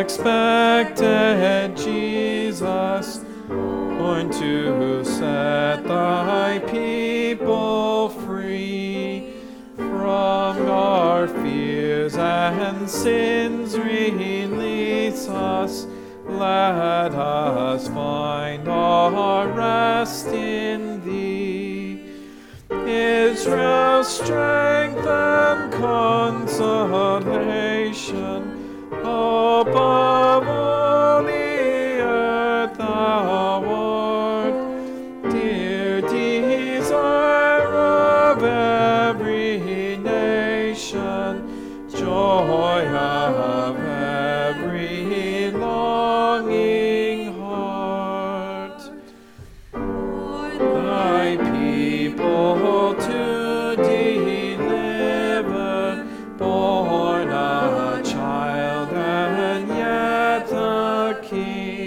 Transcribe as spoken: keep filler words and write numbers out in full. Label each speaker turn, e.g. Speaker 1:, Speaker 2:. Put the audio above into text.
Speaker 1: expected Jesus, born to set thy people free from our fears and sins. Release us, let us find our rest in thee. Israel's strength and consolation, above all the earth thou art, dear desire of every nation, joy of every longing heart. Thy people to deliver, born a child and yet a king.